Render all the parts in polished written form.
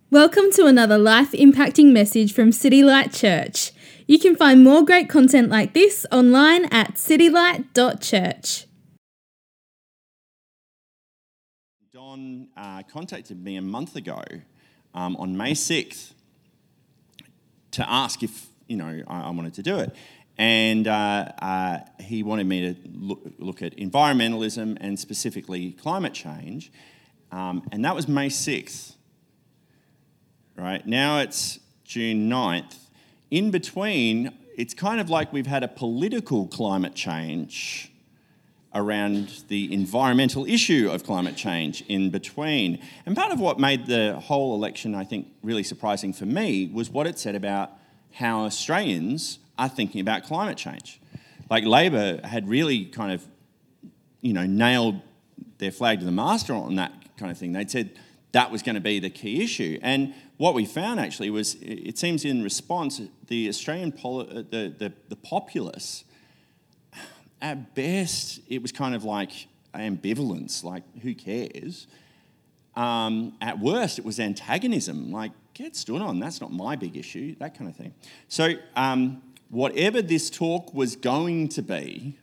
Welcome to another life-impacting message from City Light Church. You can find more great content like this online at citylight.church. Don contacted me a month ago on May 6th to ask if, I wanted to do it. And he wanted me to look at environmentalism and specifically climate change. And that was May 6th. Right, now it's June 9th. In between, it's kind of like we've had a political climate change around the environmental issue of climate change in between. And part of what made the whole election, I think, really surprising for me was what it said about how Australians are thinking about climate change. Like Labor had really kind of, nailed their flag to the mast on that kind of thing. They'd said that was going to be the key issue. And what we found actually was, it seems in response, the Australian the populace, at best, it was kind of like ambivalence, like who cares? At worst, it was antagonism, like get stood on, that's not my big issue, that kind of thing. So whatever this talk was going to be,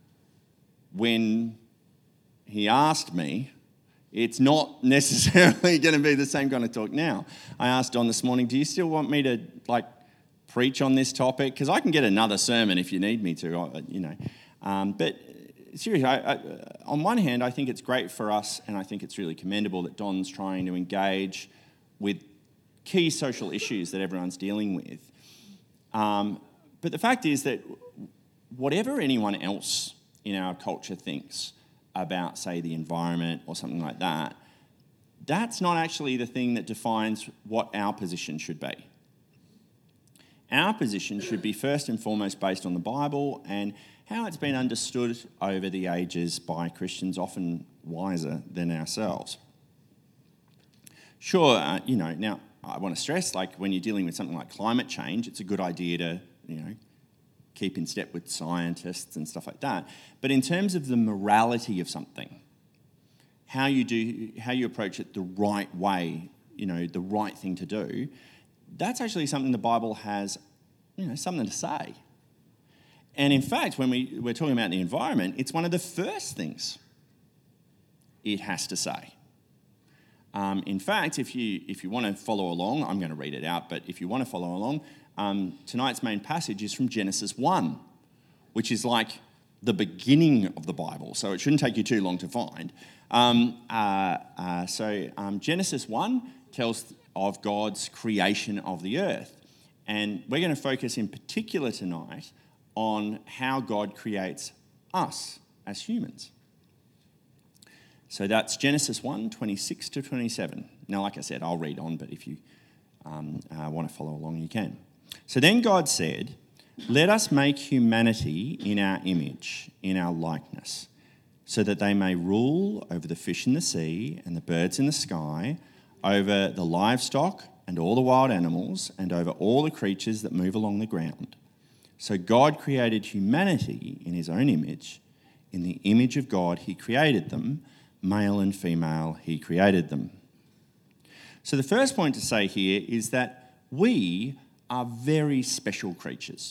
when he asked me, it's not necessarily going to be the same kind of talk now. I asked Don this morning, do you still want me to preach on this topic? Because I can get another sermon if you need me to, But seriously, on one hand, I think it's great for us, and I think it's really commendable that Don's trying to engage with key social issues that everyone's dealing with. But the fact is that whatever anyone else in our culture thinks about, say, the environment or something like that, that's not actually the thing that defines what our position should be. Our position should be first and foremost based on the Bible and how it's been understood over the ages by Christians, often wiser than ourselves. Sure, now I want to stress, when you're dealing with something like climate change, it's a good idea to, keep in step with scientists and stuff like that. But in terms of the morality of something, how you approach it the right way, the right thing to do, that's actually something the Bible has, something to say. And in fact, when we're talking about the environment, it's one of the first things it has to say. In fact, if you want to follow along, I'm going to read it out, but if you want to follow along, tonight's main passage is from Genesis 1, which is like the beginning of the Bible, so it shouldn't take you too long to find. Genesis 1 tells of God's creation of the earth, and we're going to focus in particular tonight on how God creates us as humans. So that's Genesis 1, 26 to 27. Now, like I said, I'll read on, but if you want to follow along, you can. So then God said, "Let us make humanity in our image, in our likeness, so that they may rule over the fish in the sea and the birds in the sky, over the livestock and all the wild animals, and over all the creatures that move along the ground." So God created humanity in his own image. In the image of God he created them. Male and female he created them. So the first point to say here is that we are very special creatures.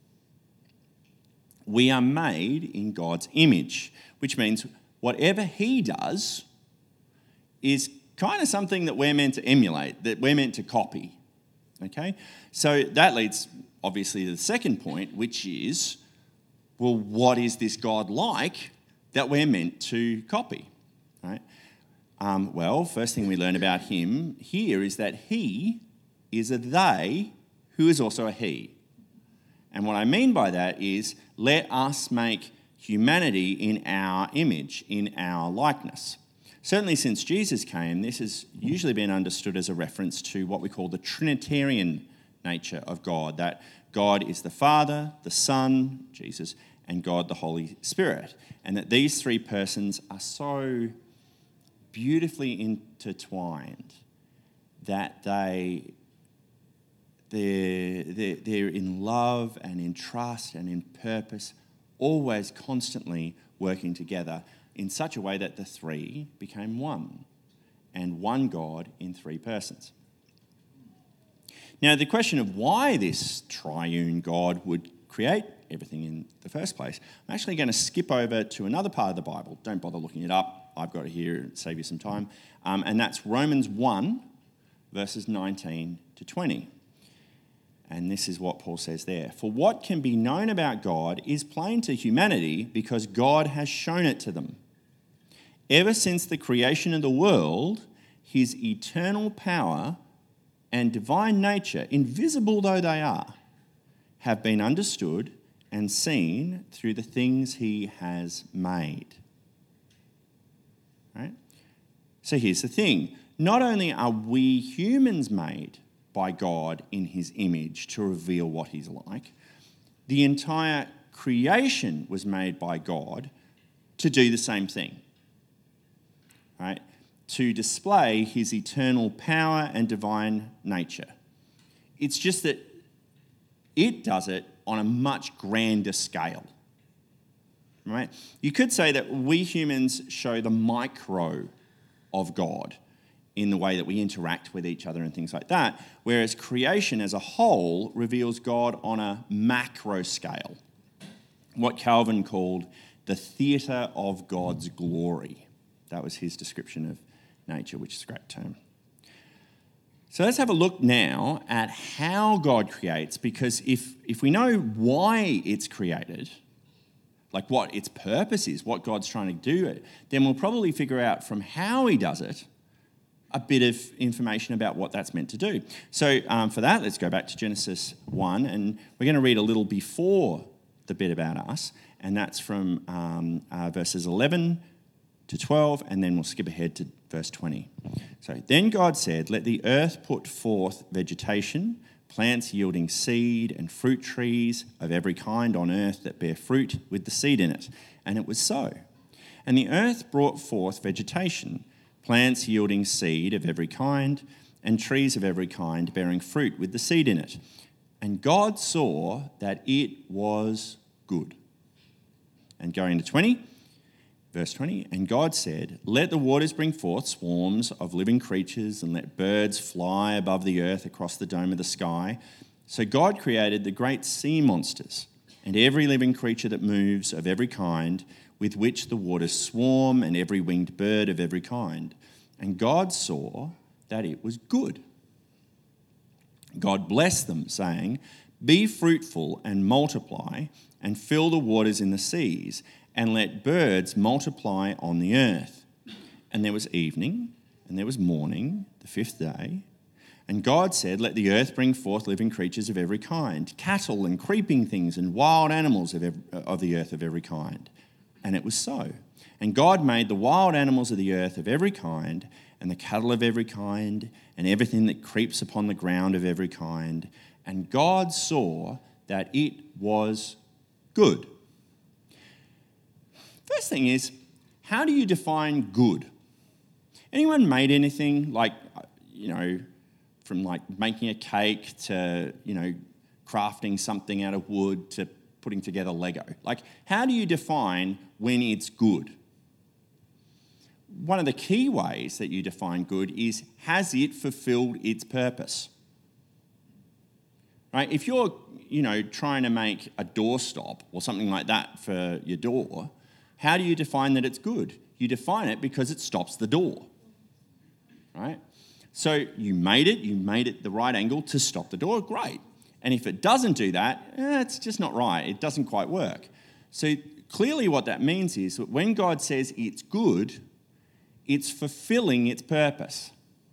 We are made in God's image, which means whatever he does is kind of something that we're meant to emulate, that we're meant to copy. Okay? So that leads obviously to the second point, which is, well, what is this God like that we're meant to copy? Right? First thing we learn about him here is that he is a they who is also a he. And what I mean by that is, let us make humanity in our image, in our likeness. Certainly since Jesus came, this has usually been understood as a reference to what we call the Trinitarian nature of God, that God is the Father, the Son, Jesus, and God the Holy Spirit, and that these three persons are so beautifully intertwined that they're in love and in trust and in purpose, always constantly working together in such a way that the three became one, and one God in three persons. Now, the question of why this triune God would create everything in the first place, I'm actually going to skip over to another part of the Bible. Don't bother looking it up. I've got it here, save you some time. And that's Romans 1, verses 19 to 20. And this is what Paul says there. For what can be known about God is plain to humanity because God has shown it to them. Ever since the creation of the world, his eternal power and divine nature, invisible though they are, have been understood and seen through the things he has made. Right? So here's the thing. Not only are we humans made by God in his image to reveal what he's like, the entire creation was made by God to do the same thing. Right? To display his eternal power and divine nature. It's just that it does it on a much grander scale. Right? You could say that we humans show the micro of God in the way that we interact with each other and things like that, whereas creation as a whole reveals God on a macro scale, what Calvin called the theatre of God's glory. That was his description of nature, which is a great term. So let's have a look now at how God creates, because if we know why it's created, like what its purpose is, what God's trying to do, then we'll probably figure out from how he does it a bit of information about what that's meant to do. So for that, let's go back to Genesis 1, and we're going to read a little before the bit about us, and that's from verses 11 to 12, and then we'll skip ahead to verse 20. So, then God said, let the earth put forth vegetation, plants yielding seed, and fruit trees of every kind on earth that bear fruit with the seed in it. And it was so. And the earth brought forth vegetation, plants yielding seed of every kind, and trees of every kind bearing fruit with the seed in it. And God saw that it was good. And going to 20, verse 20, and God said, let the waters bring forth swarms of living creatures, and let birds fly above the earth across the dome of the sky. So God created the great sea monsters, and every living creature that moves of every kind, with which the waters swarm, and every winged bird of every kind. And God saw that it was good. God blessed them, saying, be fruitful and multiply, and fill the waters in the seas, and let birds multiply on the earth. And there was evening, and there was morning, the fifth day. And God said, let the earth bring forth living creatures of every kind, cattle and creeping things and wild animals of the earth of every kind. And it was so. And God made the wild animals of the earth of every kind, and the cattle of every kind, and everything that creeps upon the ground of every kind. And God saw that it was good. First thing is, how do you define good? Anyone made anything like, from like making a cake to, crafting something out of wood to putting together Lego? Like, how do you define when it's good? One of the key ways that you define good is, has it fulfilled its purpose? Right? If you're, trying to make a doorstop or something like that for your door, how do you define that it's good? You define it because it stops the door, right? So you made it the right angle to stop the door, great. And if it doesn't do that, it's just not right. It doesn't quite work. So clearly what that means is that when God says it's good, it's fulfilling its purpose,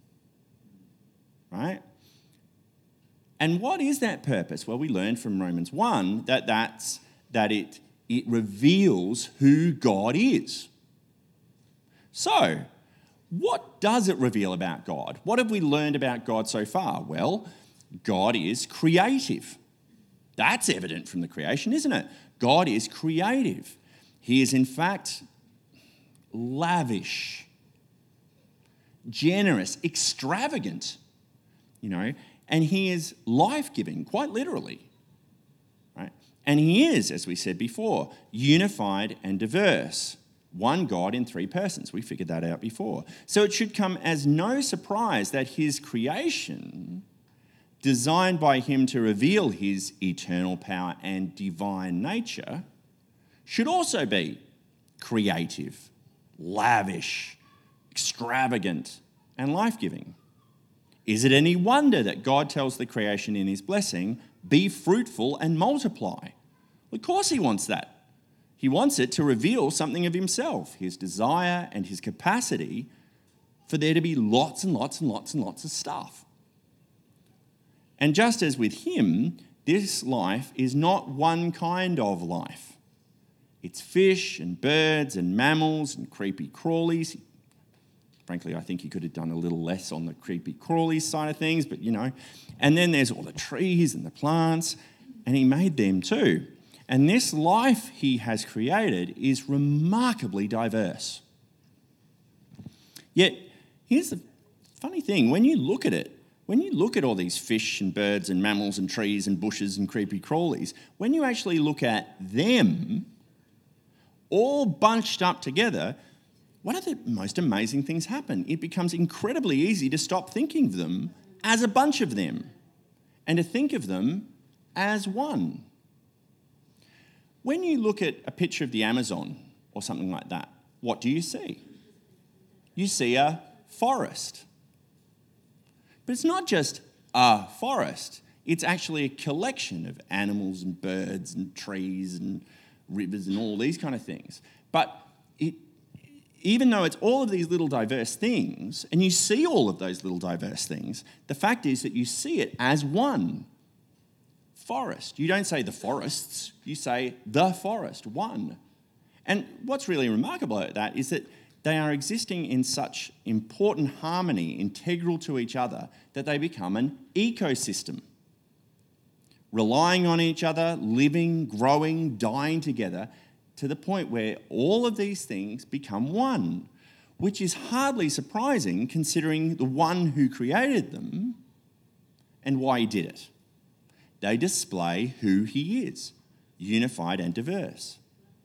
right? And what is that purpose? Well, we learned from Romans 1 that it reveals who God is. So, what does it reveal about God? What have we learned about God so far? Well, God is creative. That's evident from the creation, isn't it? God is creative. He is, in fact, lavish, generous, extravagant, and he is life-giving, quite literally. And he is, as we said before, unified and diverse. One God in three persons. We figured that out before. So it should come as no surprise that his creation designed by him to reveal his eternal power and divine nature, should also be creative, lavish, extravagant, and life-giving. Is it any wonder that God tells the creation in his blessing, be fruitful and multiply? Of course he wants that. He wants it to reveal something of himself, his desire and his capacity for there to be lots and lots and lots and lots of stuff. And just as with him, this life is not one kind of life. It's fish and birds and mammals and creepy crawlies. Frankly, I think he could have done a little less on the creepy crawlies side of things, but And then there's all the trees and the plants, and he made them too. And this life he has created is remarkably diverse. Yet, here's the funny thing, when you look at it, when you look at all these fish and birds and mammals and trees and bushes and creepy crawlies, when you actually look at them, all bunched up together, one of the most amazing things happen. It becomes incredibly easy to stop thinking of them as a bunch of them and to think of them as one. When you look at a picture of the Amazon or something like that, what do you see? You see a forest. But it's not just a forest. It's actually a collection of animals and birds and trees and rivers and all these kind of things. But even though it's all of these little diverse things, and you see all of those little diverse things, the fact is that you see it as one forest. You don't say the forests, you say the forest, one. And what's really remarkable about that is that they are existing in such important harmony, integral to each other, that they become an ecosystem. Relying on each other, living, growing, dying together, to the point where all of these things become one, which is hardly surprising considering the one who created them and why he did it. They display who he is, unified and diverse.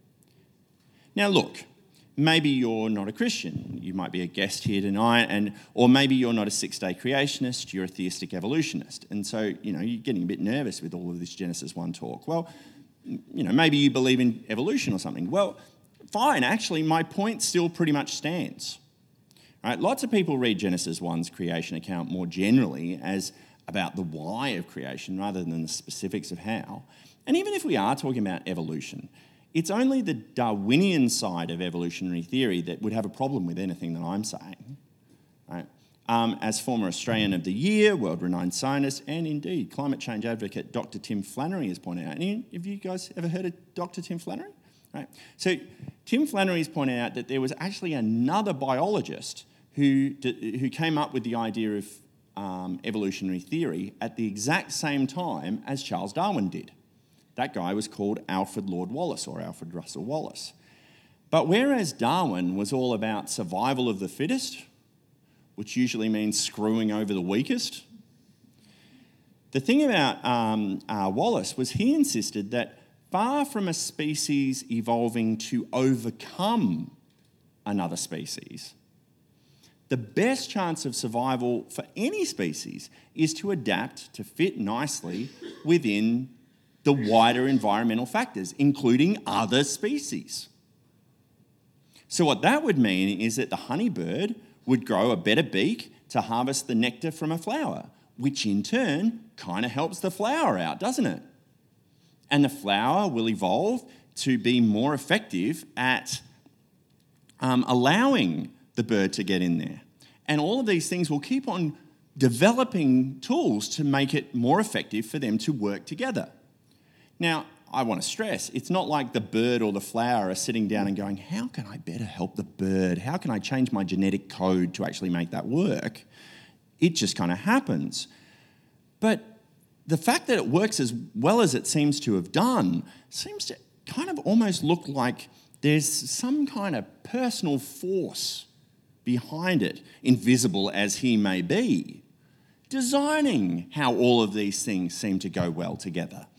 Now look, maybe you're not a Christian. You might be a guest here tonight, or maybe you're not a six-day creationist, you're a theistic evolutionist. And so, you're getting a bit nervous with all of this Genesis 1 talk. Well, maybe you believe in evolution or something. Well, fine, actually, my point still pretty much stands. Right? Lots of people read Genesis 1's creation account more generally as about the why of creation rather than the specifics of how. And even if we are talking about evolution, it's only the Darwinian side of evolutionary theory that would have a problem with anything that I'm saying. Right? As former Australian of the Year, world-renowned scientist, and indeed climate change advocate Dr. Tim Flannery has pointed out. Have you guys ever heard of Dr. Tim Flannery? Right. So Tim Flannery has pointed out that there was actually another biologist who came up with the idea of evolutionary theory at the exact same time as Charles Darwin did. That guy was called Alfred Lord Wallace or Alfred Russel Wallace. But whereas Darwin was all about survival of the fittest, which usually means screwing over the weakest, the thing about Wallace was he insisted that far from a species evolving to overcome another species, the best chance of survival for any species is to adapt to fit nicely within the wider environmental factors, including other species. So what that would mean is that the honeybird would grow a better beak to harvest the nectar from a flower, which in turn kind of helps the flower out, doesn't it? And the flower will evolve to be more effective at allowing the bird to get in there. And all of these things will keep on developing tools to make it more effective for them to work together. Now, I want to stress, it's not like the bird or the flower are sitting down and going, how can I better help the bird? How can I change my genetic code to actually make that work? It just kind of happens. But the fact that it works as well as it seems to have done seems to kind of almost look like there's some kind of personal force behind it, invisible as he may be, designing how all of these things seem to go well together.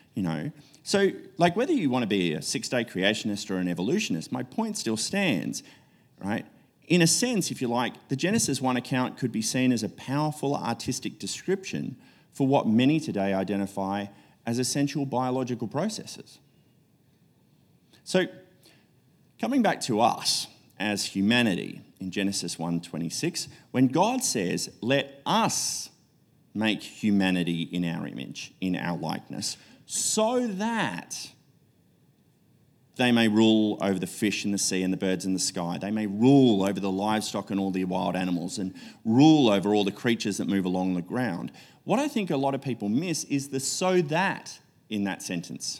So like whether you want to be a six-day creationist or an evolutionist, my point still stands, right? In a sense, if you like, the Genesis 1 account could be seen as a powerful artistic description for what many today identify as essential biological processes. So, coming back to us as humanity in Genesis 1:26, when God says, "Let us make humanity in our image, in our likeness, so that they may rule over the fish in the sea and the birds in the sky. They may rule over the livestock and all the wild animals and rule over all the creatures that move along the ground." What I think a lot of people miss is the "so that" in that sentence.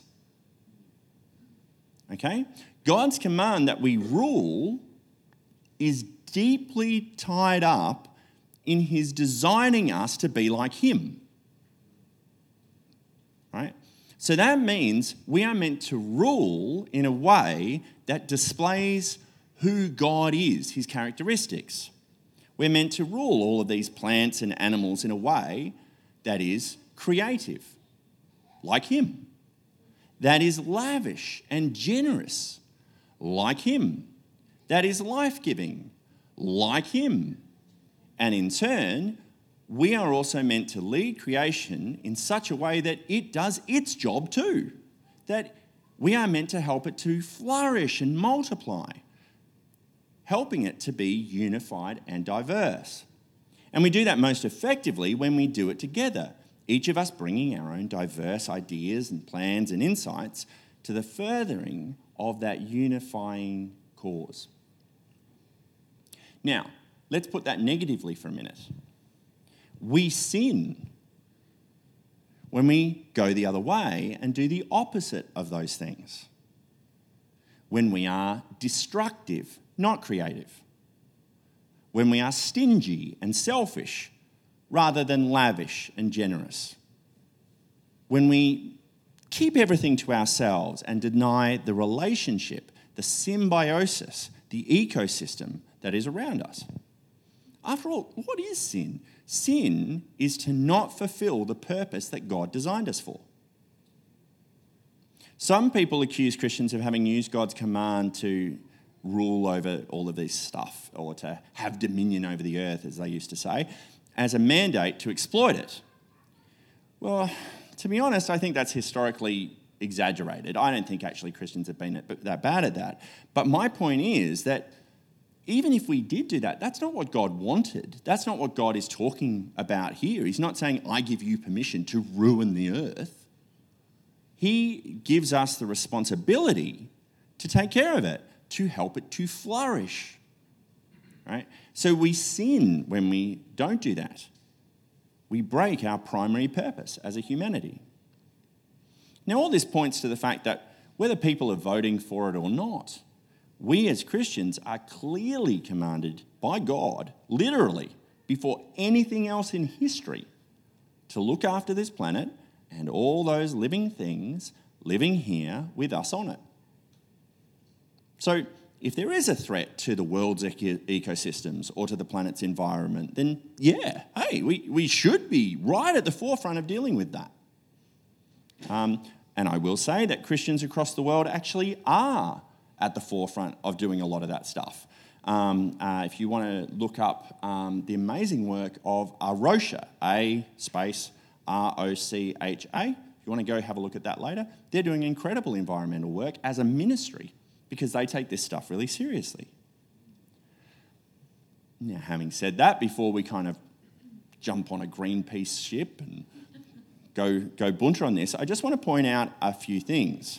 Okay? God's command that we rule is deeply tied up in his designing us to be like him. Right? So that means we are meant to rule in a way that displays who God is, his characteristics. We're meant to rule all of these plants and animals in a way that is creative, like him. That is lavish and generous, like him. That is life-giving, like him. And in turn, we are also meant to lead creation in such a way that it does its job too. That we are meant to help it to flourish and multiply, helping it to be unified and diverse. And we do that most effectively when we do it together, each of us bringing our own diverse ideas and plans and insights to the furthering of that unifying cause. Now, let's put that negatively for a minute. We sin when we go the other way and do the opposite of those things. When we are destructive, not creative. When we are stingy and selfish rather than lavish and generous. When we keep everything to ourselves and deny the relationship, the symbiosis, the ecosystem that is around us. After all, what is sin? Sin is to not fulfill the purpose that God designed us for. Some people accuse Christians of having used God's command to rule over all of this stuff, or to have dominion over the earth, as they used to say, as a mandate to exploit it. Well, to be honest, I think that's historically exaggerated. I don't think actually Christians have been that bad at that. But my point is that even if we did do that, that's not what God wanted. That's not what God is talking about here. He's not saying, "I give you permission to ruin the earth." He gives us the responsibility to take care of it, to help it to flourish. Right? So we sin when we don't do that. We break our primary purpose as a humanity. Now, all this points to the fact that whether people are voting for it or not, we as Christians are clearly commanded by God, literally, before anything else in history, to look after this planet and all those living things living here with us on it. So, if there is a threat to the world's ecosystems or to the planet's environment, then yeah, hey, we should be right at the forefront of dealing with that. And I will say that Christians across the world actually are at the forefront of doing a lot of that stuff. If you want to look up the amazing work of Arocha, A_ROCHA, if you want to go have a look at that later, they're doing incredible environmental work as a ministry because they take this stuff really seriously. Now, having said that, before we kind of jump on a Greenpeace ship and go bunter on this, I just want to point out a few things.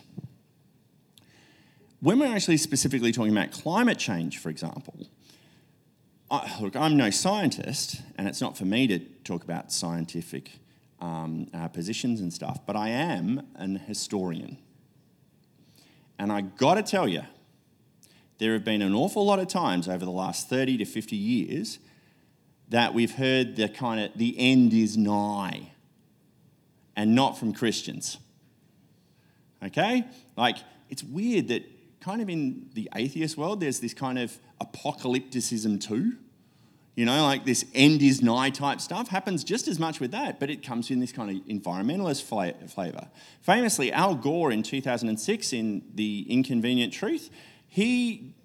When we're actually specifically talking about climate change, for example, look, I'm no scientist, and it's not for me to talk about scientific positions and stuff, but I am an historian. And I got to tell you, there have been an awful lot of times over the last 30 to 50 years that we've heard the end is nigh, and not from Christians. Okay? Like, it's weird that kind of in the atheist world, there's this kind of apocalypticism too. You know, like this end is nigh type stuff happens just as much with that, but it comes in this kind of environmentalist flavour. Famously, Al Gore in 2006 in The Inconvenient Truth, he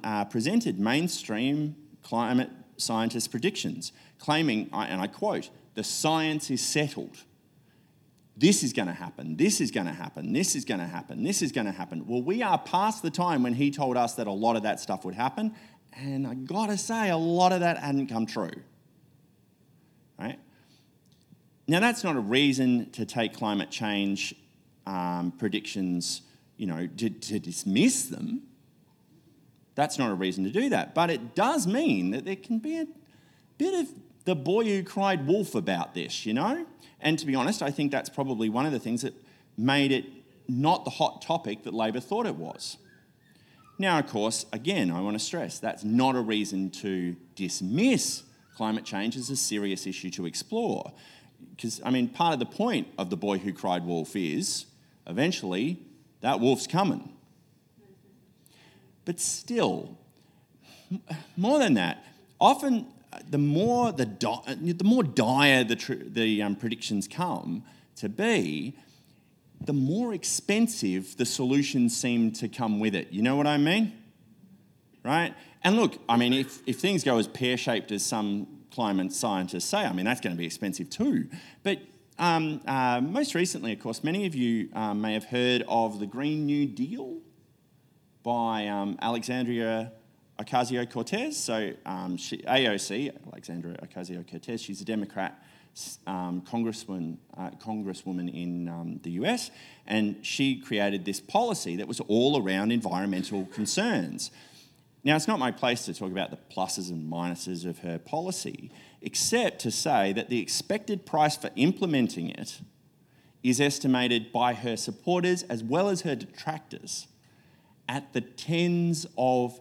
presented mainstream climate scientist predictions, claiming, and I quote, the science is settled. This is going to happen, this is going to happen, this is going to happen, this is going to happen. Well, we are past the time when he told us that a lot of that stuff would happen, and I got to say, a lot of that hadn't come true. Right? Now, that's not a reason to take climate change predictions, to dismiss them. That's not a reason to do that. But it does mean that there can be a bit of the boy who cried wolf about this, And to be honest, I think that's probably one of the things that made it not the hot topic that Labor thought it was. Now, of course, again, I want to stress, that's not a reason to dismiss climate change as a serious issue to explore. Because, part of the point of the boy who cried wolf is, eventually, that wolf's coming. But still, more than that, often the more dire the predictions come to be, the more expensive the solutions seem to come with it. You know what I mean? Right? And look, if things go as pear-shaped as some climate scientists say, that's going to be expensive too. But most recently, of course, many of you may have heard of the Green New Deal by Alexandria Ocasio-Cortez. So AOC, Alexandria Ocasio-Cortez, she's a Democrat congresswoman in the US, and she created this policy that was all around environmental concerns. Now, it's not my place to talk about the pluses and minuses of her policy, except to say that the expected price for implementing it is estimated by her supporters as well as her detractors at the tens of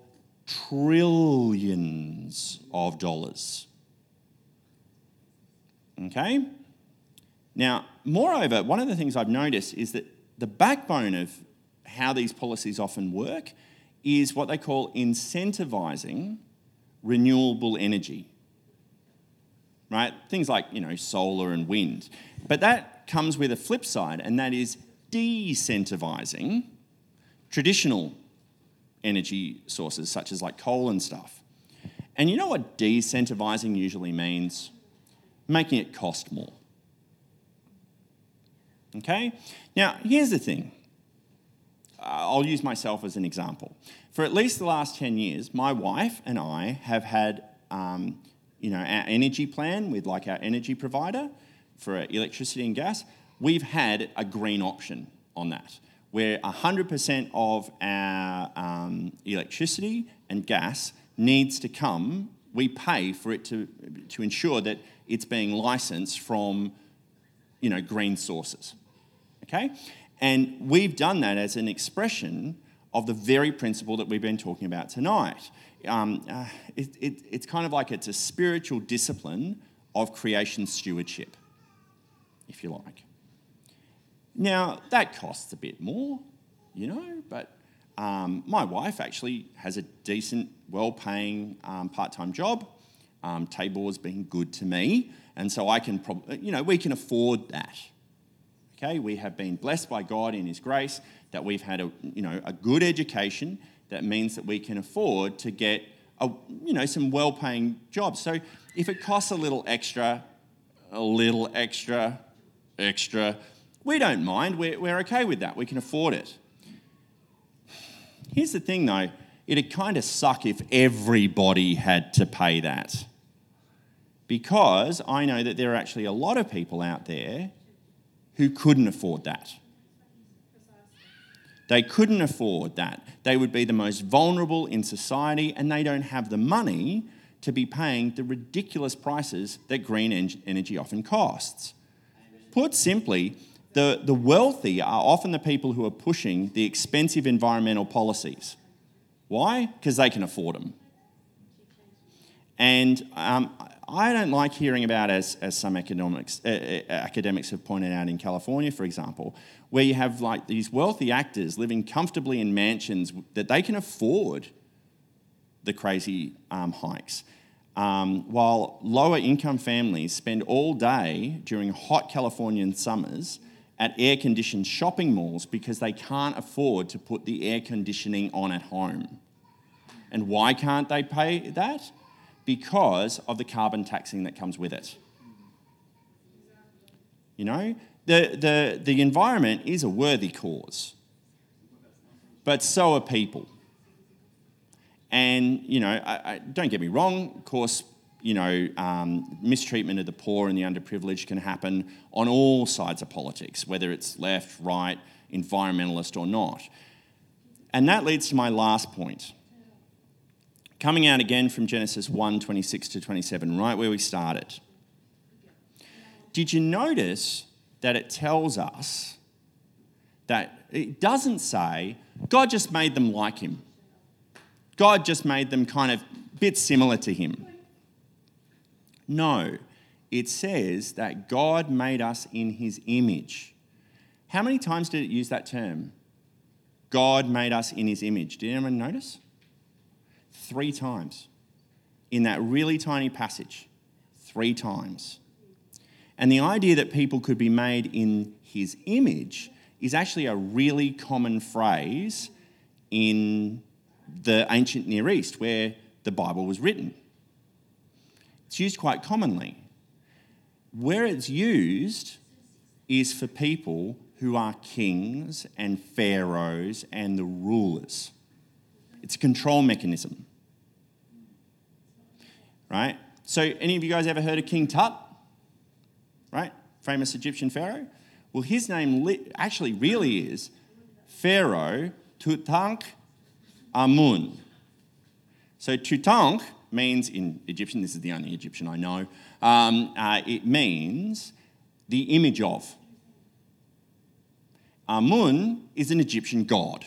trillions of dollars. Okay? Now, moreover, one of the things I've noticed is that the backbone of how these policies often work is what they call incentivising renewable energy, right? Things like, solar and wind. But that comes with a flip side, and that is de-incentivising traditional energy sources, such as like coal and stuff. And you know what de-incentivising usually means? Making it cost more. Okay? Now, here's the thing. I'll use myself as an example. For at least the last 10 years, my wife and I have had, our energy plan with like our energy provider for our electricity and gas. We've had a green option on that, where 100% of our electricity and gas needs to come. We pay for it to ensure that it's being licensed from, green sources. Okay? And we've done that as an expression of the very principle that we've been talking about tonight. It's kind of like it's a spiritual discipline of creation stewardship, if you like. Now, that costs a bit more, but my wife actually has a decent, well-paying part-time job. Tabor's been good to me, and so I can we can afford that. Okay, we have been blessed by God in His grace that we've had a good education that means that we can afford to get some well-paying jobs. So if it costs a little extra, we don't mind. We're okay with that. We can afford it. Here's the thing, though. It'd kind of suck if everybody had to pay that, because I know that there are actually a lot of people out there who couldn't afford that. They couldn't afford that. They would be the most vulnerable in society, and they don't have the money to be paying the ridiculous prices that green energy often costs. Put simply, the wealthy are often the people who are pushing the expensive environmental policies. Why? Because they can afford them. And I don't like hearing about, as some academics have pointed out in California, for example, where you have like these wealthy actors living comfortably in mansions that they can afford the crazy hikes, while lower income families spend all day during hot Californian summers at air-conditioned shopping malls because they can't afford to put the air conditioning on at home. And why can't they pay that? Because of the carbon taxing that comes with it. You know, the environment is a worthy cause, but so are people. And, you know, I don't get me wrong, of course, you know, mistreatment of the poor and the underprivileged can happen on all sides of politics, whether it's left, right, environmentalist or not. And that leads to my last point. Coming out again from Genesis 1:26 to 27, right where we started. Did you notice that it tells us that it doesn't say God just made them like him? God just made them kind of a bit similar to him. No, it says that God made us in his image. How many times did it use that term? God made us in his image. Did anyone notice? 3 times in that really tiny passage. 3 times. And the idea that people could be made in his image is actually a really common phrase in the ancient Near East where the Bible was written. It's used quite commonly. Where it's used is for people who are kings and pharaohs and the rulers. It's a control mechanism, right? So any of you guys ever heard of King Tut? Right? Famous Egyptian pharaoh? Well, his name actually really is Pharaoh Tutankhamun. So Tutankh means, in Egyptian, this is the only Egyptian I know, it means the image of. Amun is an Egyptian god.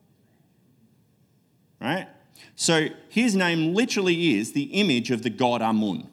Right? So his name literally is the image of the god Amun.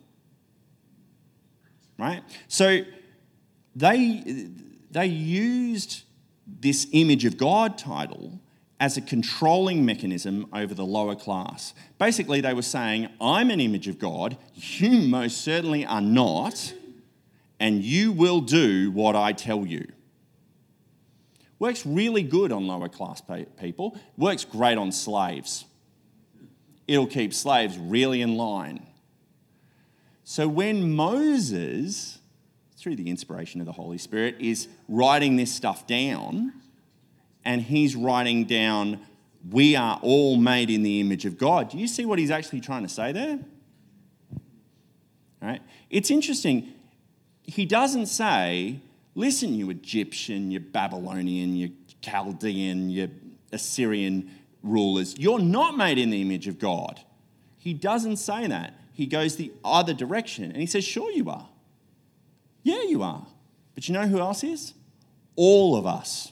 Right? So they used this image of God title as a controlling mechanism over the lower class. Basically, they were saying, I'm an image of God, you most certainly are not, and you will do what I tell you. Works really good on lower class people, works great on slaves. It'll keep slaves really in line. So when Moses, through the inspiration of the Holy Spirit, is writing this stuff down, and he's writing down, we are all made in the image of God. Do you see what he's actually trying to say there? Right? It's interesting. He doesn't say, listen, you Egyptian, you Babylonian, you Chaldean, you Assyrian rulers, you're not made in the image of God. He doesn't say that. He goes the other direction and he says, sure you are. Yeah, you are. But you know who else is? All of us.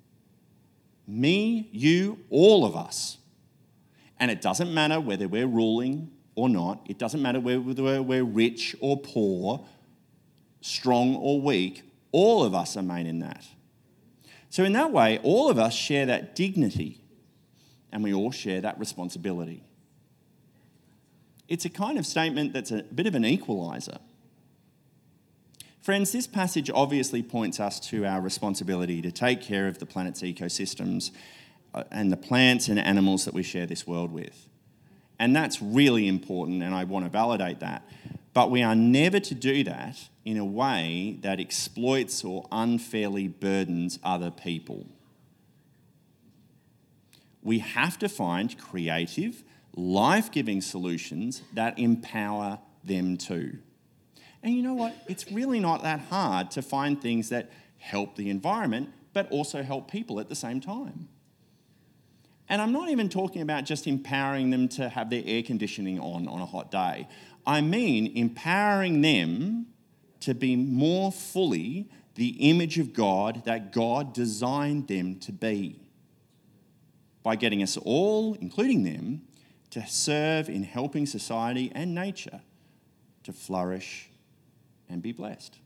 Me, you, all of us. And it doesn't matter whether we're ruling or not. It doesn't matter whether we're rich or poor, strong or weak. All of us are made in that. So in that way, all of us share that dignity and we all share that responsibility. It's a kind of statement that's a bit of an equaliser. Friends, this passage obviously points us to our responsibility to take care of the planet's ecosystems and the plants and animals that we share this world with. And that's really important, and I want to validate that. But we are never to do that in a way that exploits or unfairly burdens other people. We have to find creative, life-giving solutions that empower them too. And you know what? It's really not that hard to find things that help the environment, but also help people at the same time. And I'm not even talking about just empowering them to have their air conditioning on a hot day. I mean empowering them to be more fully the image of God that God designed them to be, by getting us all, including them, to serve in helping society and nature to flourish and be blessed.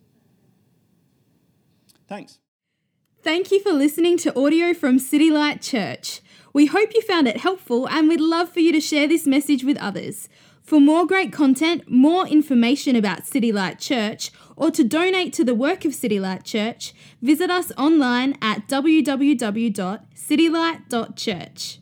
Thanks. Thank you for listening to audio from City Light Church. We hope you found it helpful and we'd love for you to share this message with others. For more great content, more information about City Light Church, or to donate to the work of City Light Church, visit us online at www.citylight.church.